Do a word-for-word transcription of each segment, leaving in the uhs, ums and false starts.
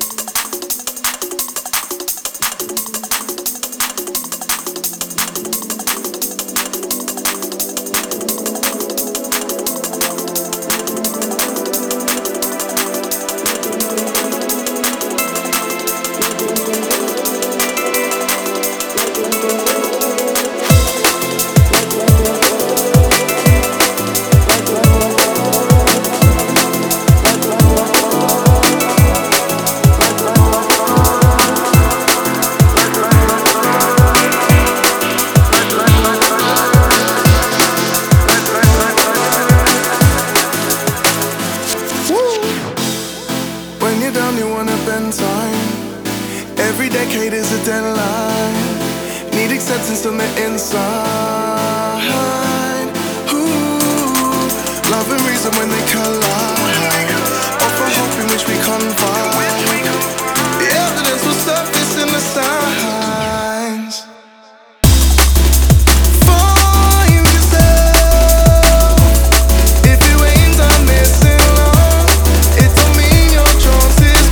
When you're down, you wanna bend time. Every decade is a deadline. Need acceptance on the inside. Ooh, love and reason when they collide. Offer hope in which we confide. The evidence will surface in the signs. Find yourself. If you ain't done this in love, it don't mean your chance is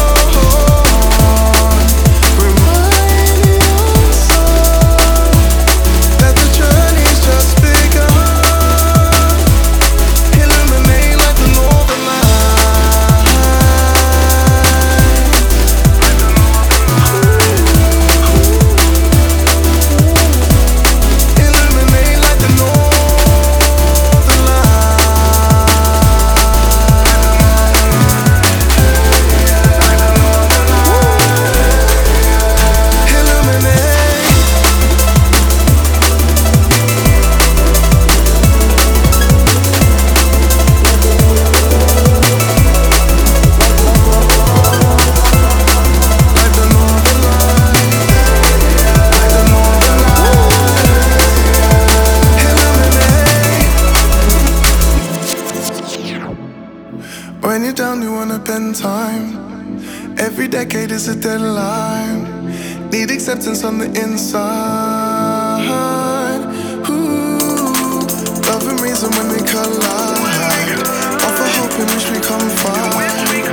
gone. Remind yourself that the journey's just begun. Illuminate like the northern light. Illuminate like the northern light. Illuminate. Like the northern light. Like the northern light. Illuminate. When you're down, you wanna bend time. Every decade is a deadline. Need acceptance on the inside. Ooh, love and reason when they collide. Offer hope in which we confide.